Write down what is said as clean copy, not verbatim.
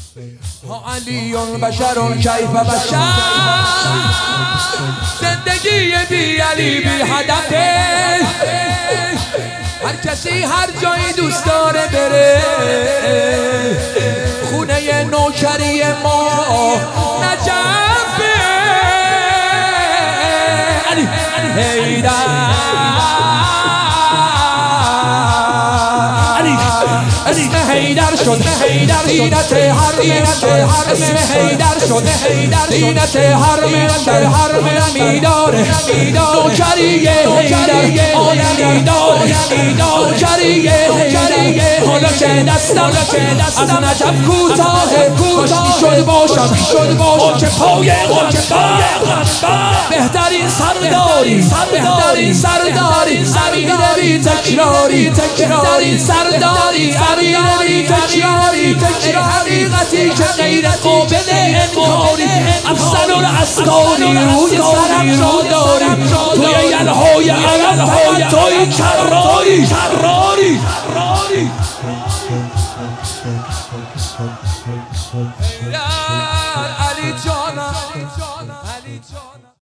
علی بشر کیف بشر، زندگی بی علی بی هدفه. هر کسی هر جایی دوست داره بره، خونه نوکری ما نجفه. علی حیدر، اسم حیدر شد زینت حرم، اسم حیدر شد زینت حرم میداره. نوکری حیدر عالمی داره، نوکری حیدر. حالا که دستم از نجف کوتاهه، کاشکی شد باشم که پای قنبر. بهترین سرداری امیر بی تکراری، بهترین سرداری امیر تکراری. حقیقتی که غیر قابل انکاری، افضل الاسکاری روی سرم رو داری. توی یلهای عرب فقط توی کراری. علی جانم